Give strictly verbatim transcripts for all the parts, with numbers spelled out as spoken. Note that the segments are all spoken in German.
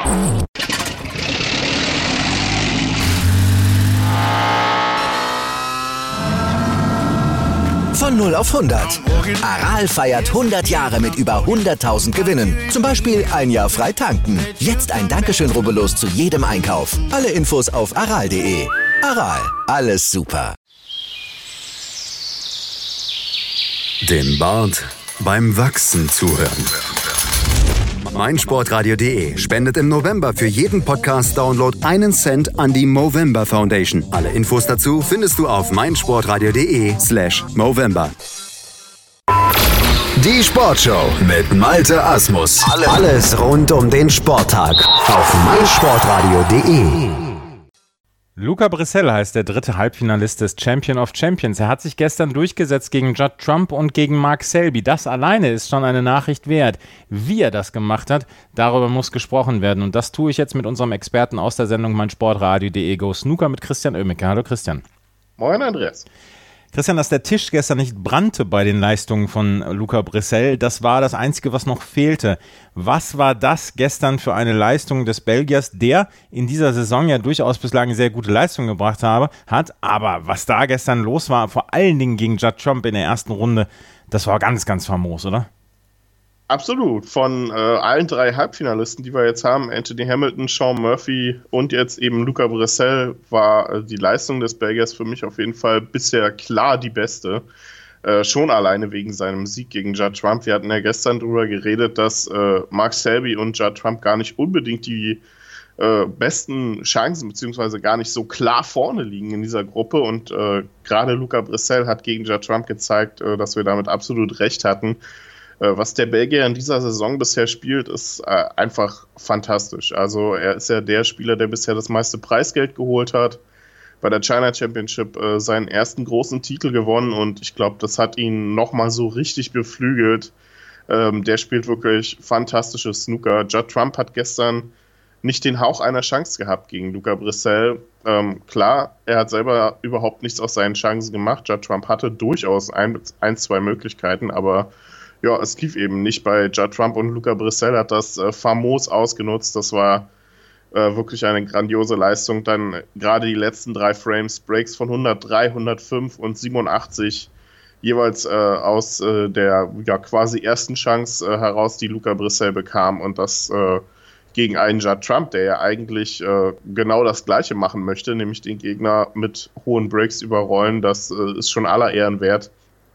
Von null auf hundert. Aral feiert hundert Jahre mit über hunderttausend Gewinnen. Zum Beispiel ein Jahr frei tanken. Jetzt ein Dankeschön, rubbellos zu jedem Einkauf. Alle Infos auf aral punkt de. Aral, alles super. Dem Bart beim Wachsen zuhören. meinsportradio punkt de spendet im November für jeden Podcast-Download einen Cent an die Movember Foundation. Alle Infos dazu findest du auf meinsportradio punkt de slash Movember. Die Sportshow mit Malte Asmus. Alles rund um den Sporttag auf meinsportradio punkt de. Luca Brecel heißt der dritte Halbfinalist des Champion of Champions. Er hat sich gestern durchgesetzt gegen Judd Trump und gegen Mark Selby. Das alleine ist schon eine Nachricht wert. Wie er das gemacht hat, darüber muss gesprochen werden. Und das tue ich jetzt mit unserem Experten aus der Sendung meinsportradio punkt de Go Snooker mit Christian Oemeke. Hallo Christian. Moin Andreas. Christian, dass der Tisch gestern nicht brannte bei den Leistungen von Luca Brecel, das war das Einzige, was noch fehlte. Was war das gestern für eine Leistung des Belgiers, der in dieser Saison ja durchaus bislang sehr gute Leistung gebracht habe, hat, aber was da gestern los war, vor allen Dingen gegen Judd Trump in der ersten Runde, das war ganz, ganz famos, oder? Absolut. Von äh, allen drei Halbfinalisten, die wir jetzt haben, Anthony Hamilton, Sean Murphy und jetzt eben Luca Brecel, war äh, die Leistung des Belgiers für mich auf jeden Fall bisher klar die beste. Äh, schon alleine wegen seinem Sieg gegen Judd Trump. Wir hatten ja gestern darüber geredet, dass äh, Mark Selby und Judd Trump gar nicht unbedingt die äh, besten Chancen, beziehungsweise gar nicht so klar vorne liegen in dieser Gruppe. Und äh, gerade Luca Brecel hat gegen Judd Trump gezeigt, äh, dass wir damit absolut recht hatten. Was der Belgier in dieser Saison bisher spielt, ist äh, einfach fantastisch. Also er ist ja der Spieler, der bisher das meiste Preisgeld geholt hat. Bei der China Championship äh, seinen ersten großen Titel gewonnen und ich glaube, das hat ihn nochmal so richtig beflügelt. Ähm, der spielt wirklich fantastisches Snooker. Judd Trump hat gestern nicht den Hauch einer Chance gehabt gegen Luca Brecel. Ähm, klar, er hat selber überhaupt nichts aus seinen Chancen gemacht. Judd Trump hatte durchaus ein, ein zwei Möglichkeiten, aber ja, es lief eben nicht bei Judd Trump und Luca Brecel hat das äh, famos ausgenutzt. Das war äh, wirklich eine grandiose Leistung. Dann gerade die letzten drei Frames, Breaks von hundertdrei, hundertfünf und siebenundachtzig, jeweils äh, aus äh, der ja, quasi ersten Chance äh, heraus, die Luca Brecel bekam. Und das äh, gegen einen Judd Trump, der ja eigentlich äh, genau das Gleiche machen möchte, nämlich den Gegner mit hohen Breaks überrollen. Das äh, ist schon aller Ehren wert.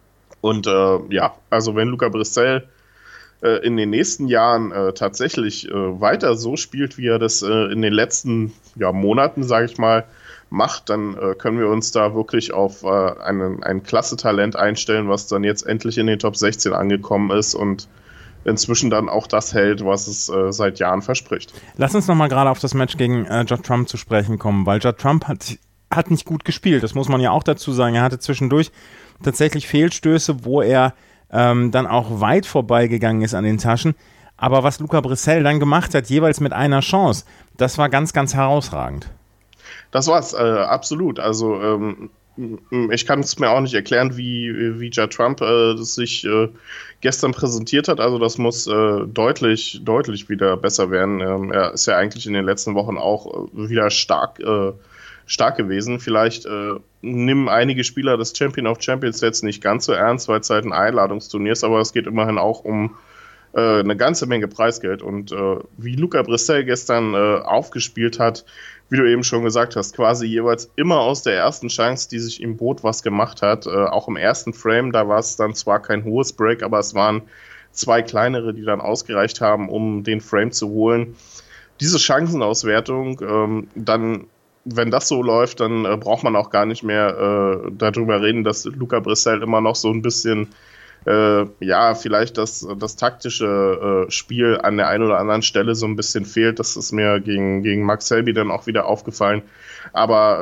Und äh, ja, also wenn Luca Brecel äh, in den nächsten Jahren äh, tatsächlich äh, weiter so spielt, wie er das äh, in den letzten ja, Monaten, sage ich mal, macht, dann äh, können wir uns da wirklich auf äh, einen, ein Klasse-Talent einstellen, was dann jetzt endlich in den Top sechzehn angekommen ist und inzwischen dann auch das hält, was es äh, seit Jahren verspricht. Lass uns nochmal gerade auf das Match gegen äh, Judd Trump zu sprechen kommen, weil Judd Trump hat, hat nicht gut gespielt, das muss man ja auch dazu sagen. Er hatte zwischendurch tatsächlich Fehlstöße, wo er ähm, dann auch weit vorbeigegangen ist an den Taschen. Aber was Luca Brecel dann gemacht hat, jeweils mit einer Chance, das war ganz, ganz herausragend. Das war's, äh, absolut. Also ähm, ich kann es mir auch nicht erklären, wie, wie Judd Trump äh, sich äh, gestern präsentiert hat. Also das muss äh, deutlich, deutlich wieder besser werden. Ähm, er ist ja eigentlich in den letzten Wochen auch äh, wieder stark äh, stark gewesen. Vielleicht äh, nehmen einige Spieler das Champion of Champions jetzt nicht ganz so ernst, weil es halt ein Einladungsturnier ist, aber es geht immerhin auch um äh, eine ganze Menge Preisgeld. Und äh, wie Luca Brecel gestern äh, aufgespielt hat, wie du eben schon gesagt hast, quasi jeweils immer aus der ersten Chance, die sich im Boot was gemacht hat. Äh, auch im ersten Frame, da war es dann zwar kein hohes Break, aber es waren zwei kleinere, die dann ausgereicht haben, um den Frame zu holen. Diese Chancenauswertung, ähm, dann wenn das so läuft, dann äh, braucht man auch gar nicht mehr äh, darüber reden, dass Luca Brecel immer noch so ein bisschen, äh, ja, vielleicht das, das taktische äh, Spiel an der einen oder anderen Stelle so ein bisschen fehlt. Das ist mir gegen, gegen Mark Selby dann auch wieder aufgefallen. Aber ähm,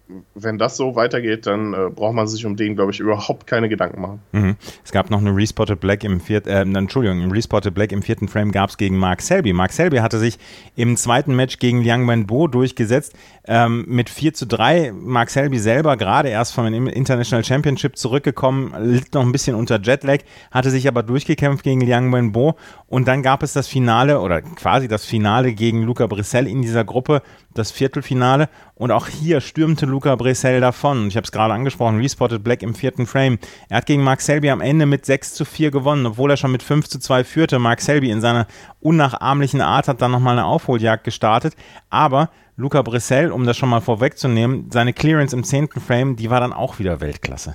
wenn das so weitergeht, dann äh, braucht man sich um den, glaube ich, überhaupt keine Gedanken machen. Mhm. Es gab noch eine Respotted Black im vierten, äh, Entschuldigung, im Respotted Black im vierten Frame gab es gegen Mark Selby. Mark Selby hatte sich im zweiten Match gegen Liang Wenbo durchgesetzt ähm, mit vier zu drei. Mark Selby selber gerade erst vom International Championship zurückgekommen, litt noch ein bisschen unter Jetlag, hatte sich aber durchgekämpft gegen Liang Wenbo und dann gab es das Finale oder quasi das Finale gegen Luca Brissell in dieser Gruppe, das Viertelfinale, und auch hier stürmte Luca Brissell davon. Ich habe es gerade angesprochen, Respotted Black im vierten Frame. Er hat gegen Mark Selby am Ende mit sechs zu vier gewonnen, obwohl er schon mit fünf zu zwei führte. Mark Selby in seiner unnachahmlichen Art hat dann nochmal eine Aufholjagd gestartet, aber Luca Brissell, um das schon mal vorwegzunehmen, seine Clearance im zehnten Frame, die war dann auch wieder Weltklasse.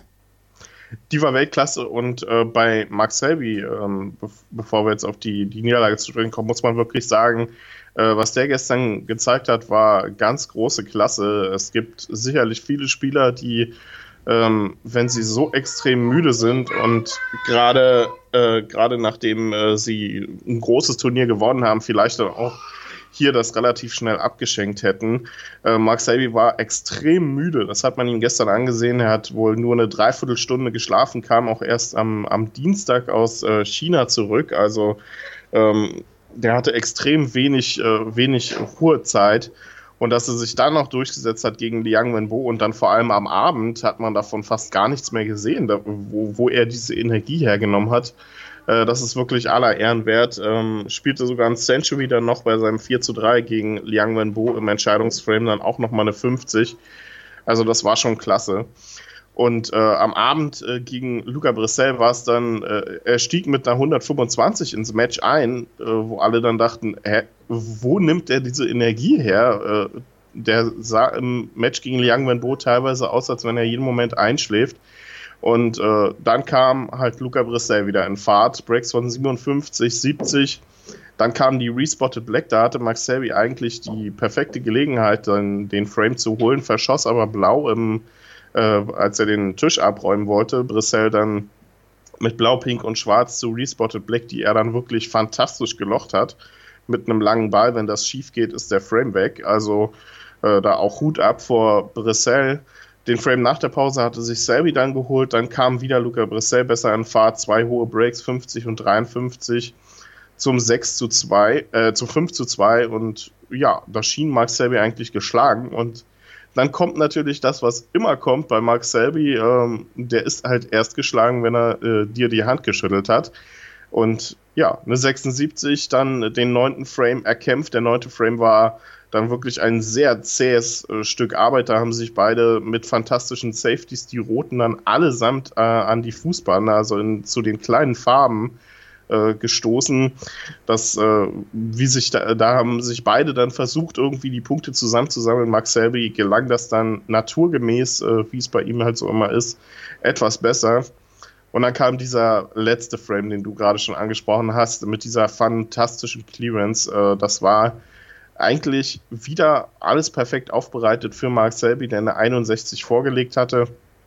Die war Weltklasse und äh, bei Mark Selby, ähm, be- bevor wir jetzt auf die, die Niederlage zu sprechen kommen, muss man wirklich sagen, äh, was der gestern gezeigt hat, war ganz große Klasse. Es gibt sicherlich viele Spieler, die, ähm, wenn sie so extrem müde sind und gerade äh, gerade nachdem äh, sie ein großes Turnier gewonnen haben, vielleicht dann auch hier das relativ schnell abgeschenkt hätten. Äh, Mark Selby war extrem müde, das hat man ihm gestern angesehen. Er hat wohl nur eine Dreiviertelstunde geschlafen, kam auch erst am, am Dienstag aus äh, China zurück. Also ähm, der hatte extrem wenig, äh, wenig Ruhezeit. Und dass er sich dann noch durchgesetzt hat gegen Liang Wenbo und dann vor allem am Abend hat man davon fast gar nichts mehr gesehen, da, wo, wo er diese Energie hergenommen hat. Das ist wirklich aller Ehren wert. Ähm, spielte sogar ein Century dann noch bei seinem vier zu drei gegen Liang Wenbo im Entscheidungsframe, dann auch nochmal eine fünfzig. Also das war schon klasse. Und äh, am Abend äh, gegen Luca Brissell war es dann, äh, er stieg mit einer hundertfünfundzwanzig ins Match ein, äh, wo alle dann dachten, hä, wo nimmt er diese Energie her? Äh, der sah im Match gegen Liang Wenbo teilweise aus, als wenn er jeden Moment einschläft. Und äh, dann kam halt Luca Brissell wieder in Fahrt, Breaks von siebenundfünfzig, siebzig. Dann kam die Respotted Black, da hatte Mark Selby eigentlich die perfekte Gelegenheit, dann den Frame zu holen, verschoss aber blau, im, äh, als er den Tisch abräumen wollte. Brissell dann mit blau, pink und schwarz zu Respotted Black, die er dann wirklich fantastisch gelocht hat. Mit einem langen Ball, wenn das schief geht, ist der Frame weg. Also äh, da auch Hut ab vor Brissell. Den Frame nach der Pause hatte sich Selby dann geholt, dann kam wieder Luca Brissell besser in Fahrt, zwei hohe Breaks, fünfzig und dreiundfünfzig zum sechs zu zwei, äh, zum fünf zu zwei und ja, da schien Mark Selby eigentlich geschlagen und dann kommt natürlich das, was immer kommt bei Mark Selby, ähm, der ist halt erst geschlagen, wenn er äh, dir die Hand geschüttelt hat und ja, eine sechsundsiebzig, dann den neunten Frame erkämpft, der neunte Frame war dann wirklich ein sehr zähes äh, Stück Arbeit. Da haben sich beide mit fantastischen Safeties, die Roten, dann allesamt äh, an die Fußbahn, also in, zu den kleinen Farben äh, gestoßen. Das, äh, wie sich da, da haben sich beide dann versucht, irgendwie die Punkte zusammenzusammeln. Mark Selby gelang das dann naturgemäß, äh, wie es bei ihm halt so immer ist, etwas besser. Und dann kam dieser letzte Frame, den du gerade schon angesprochen hast, mit dieser fantastischen Clearance. Äh, das war eigentlich wieder alles perfekt aufbereitet für Mark Selby, der eine einundsechzig vorgelegt hatte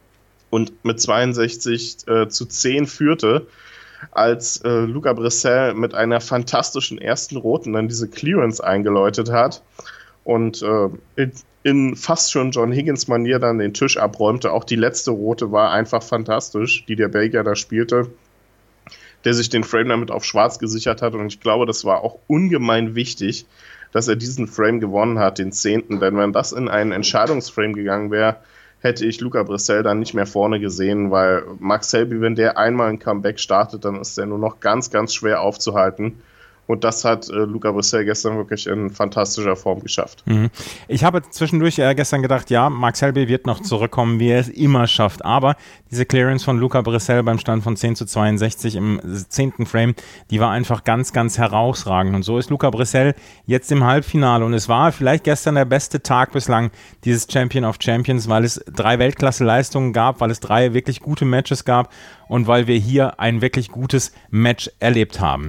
und mit zweiundsechzig äh, zu zehn führte, als äh, Luca Brissell mit einer fantastischen ersten Roten dann diese Clearance eingeläutet hat und äh, in, in fast schon John Higgins-Manier dann den Tisch abräumte. Auch die letzte Rote war einfach fantastisch, die der Belgier da spielte, der sich den Frame damit auf schwarz gesichert hat und ich glaube, das war auch ungemein wichtig, dass er diesen Frame gewonnen hat, den zehnten. Denn wenn das in einen Entscheidungsframe gegangen wäre, hätte ich Luca Brissell dann nicht mehr vorne gesehen, weil Mark Selby, wenn der einmal ein Comeback startet, dann ist der nur noch ganz, ganz schwer aufzuhalten. Und das hat äh, Luca Brissell gestern wirklich in fantastischer Form geschafft. Mhm. Ich habe zwischendurch äh, gestern gedacht, ja, Mark Selby wird noch zurückkommen, wie er es immer schafft. Aber diese Clearance von Luca Brissell beim Stand von zehn zu zweiundsechzig im zehnten Frame, die war einfach ganz, ganz herausragend. Und so ist Luca Brissell jetzt im Halbfinale. Und es war vielleicht gestern der beste Tag bislang dieses Champion of Champions, weil es drei Weltklasse-Leistungen gab, weil es drei wirklich gute Matches gab und weil wir hier ein wirklich gutes Match erlebt haben.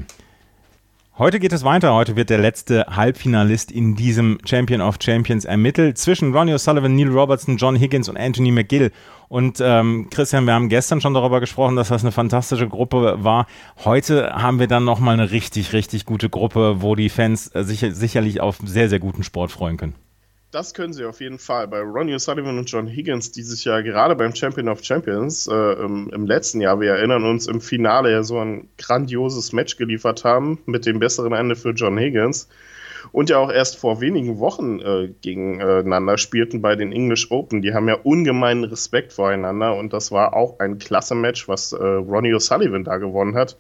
Heute geht es weiter. Heute wird der letzte Halbfinalist in diesem Champion of Champions ermittelt zwischen Ronnie O'Sullivan, Neil Robertson, John Higgins und Anthony McGill. Und ähm, Christian, wir haben gestern schon darüber gesprochen, dass das eine fantastische Gruppe war. Heute haben wir dann nochmal eine richtig, richtig gute Gruppe, wo die Fans äh, sich sicherlich auf sehr, sehr guten Sport freuen können. Das können sie auf jeden Fall. Bei Ronnie O'Sullivan und John Higgins, die sich ja gerade beim Champion of Champions äh, im, im letzten Jahr, wir erinnern uns, im Finale ja so ein grandioses Match geliefert haben, mit dem besseren Ende für John Higgins. Und ja auch erst vor wenigen Wochen äh, gegeneinander spielten bei den English Open. Die haben ja ungemeinen Respekt voreinander und das war auch ein klasse Match, was äh, Ronnie O'Sullivan da gewonnen hat.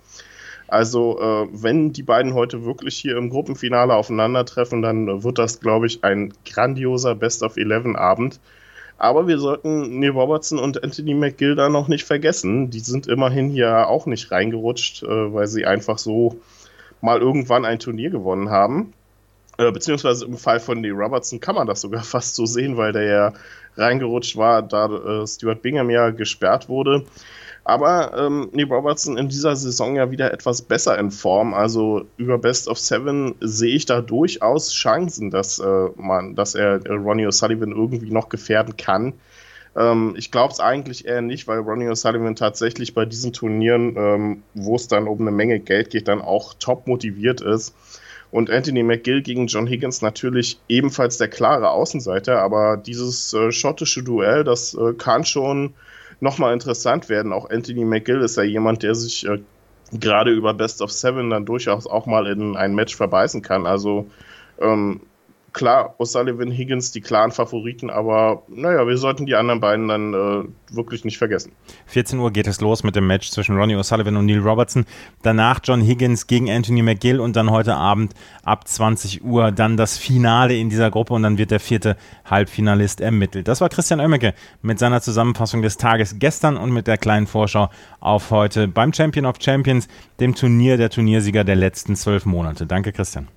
Also äh, wenn die beiden heute wirklich hier im Gruppenfinale aufeinandertreffen, dann wird das, glaube ich, ein grandioser Best-of-Eleven-Abend. Aber wir sollten Neil Robertson und Anthony McGill da noch nicht vergessen. Die sind immerhin hier auch nicht reingerutscht, äh, weil sie einfach so mal irgendwann ein Turnier gewonnen haben. Äh, beziehungsweise im Fall von Neil Robertson kann man das sogar fast so sehen, weil der ja reingerutscht war, da äh, Stuart Bingham ja gesperrt wurde. Aber ähm, Neil Robertson in dieser Saison ja wieder etwas besser in Form. Also über Best of Seven sehe ich da durchaus Chancen, dass, äh, man, dass er äh, Ronnie O'Sullivan irgendwie noch gefährden kann. Ähm, ich glaube es eigentlich eher nicht, weil Ronnie O'Sullivan tatsächlich bei diesen Turnieren, ähm, wo es dann um eine Menge Geld geht, dann auch top motiviert ist. Und Anthony McGill gegen John Higgins natürlich ebenfalls der klare Außenseiter. Aber dieses äh, schottische Duell, das äh, kann schon nochmal interessant werden. Auch Anthony McGill ist ja jemand, der sich äh, gerade über Best of Seven dann durchaus auch mal in ein Match verbeißen kann. Also ähm, klar, O'Sullivan, Higgins, die klaren Favoriten, aber naja, wir sollten die anderen beiden dann äh, wirklich nicht vergessen. vierzehn Uhr geht es los mit dem Match zwischen Ronnie O'Sullivan und Neil Robertson. Danach John Higgins gegen Anthony McGill und dann heute Abend ab zwanzig Uhr dann das Finale in dieser Gruppe und dann wird der vierte Halbfinalist ermittelt. Das war Christian Oemmeke mit seiner Zusammenfassung des Tages gestern und mit der kleinen Vorschau auf heute beim Champion of Champions, dem Turnier der Turniersieger der letzten zwölf Monate. Danke, Christian.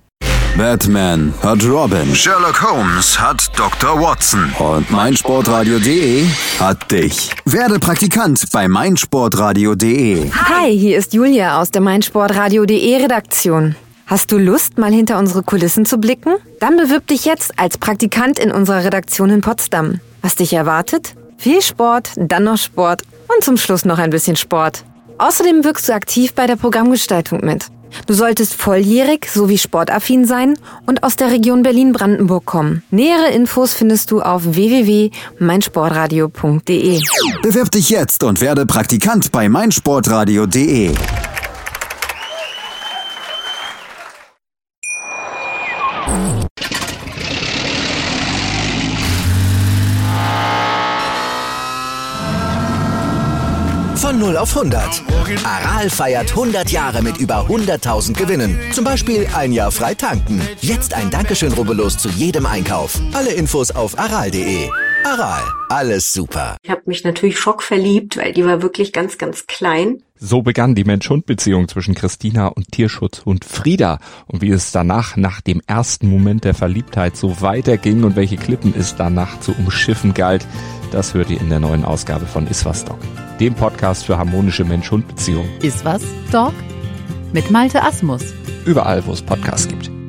Batman hat Robin, Sherlock Holmes hat Doktor Watson und meinsportradio punkt de hat dich. Werde Praktikant bei meinsportradio punkt de. Hi, hier ist Julia aus der meinsportradio punkt de Redaktion. Hast du Lust, mal hinter unsere Kulissen zu blicken? Dann bewirb dich jetzt als Praktikant in unserer Redaktion in Potsdam. Was dich erwartet? Viel Sport, dann noch Sport und zum Schluss noch ein bisschen Sport. Außerdem wirkst du aktiv bei der Programmgestaltung mit. Du solltest volljährig sowie sportaffin sein und aus der Region Berlin-Brandenburg kommen. Nähere Infos findest du auf w w w punkt meinsportradio punkt de. Bewirb dich jetzt und werde Praktikant bei meinsportradio punkt de. Von null auf hundert. Aral feiert hundert Jahre mit über hunderttausend Gewinnen. Zum Beispiel ein Jahr frei tanken. Jetzt ein Dankeschön, rubbellos zu jedem Einkauf. Alle Infos auf aral punkt de. Aral, alles super. Ich habe mich natürlich schockverliebt, weil die war wirklich ganz, ganz klein. So begann die Mensch-Hund-Beziehung zwischen Christina und Tierschutzhund Frieda. Und wie es danach, nach dem ersten Moment der Verliebtheit, so weiterging und welche Klippen es danach zu umschiffen galt, das hört ihr in der neuen Ausgabe von Iswas Dog, dem Podcast für harmonische Mensch-Hund-Beziehungen. Iswas Dog mit Malte Asmus. Überall, wo es Podcasts gibt.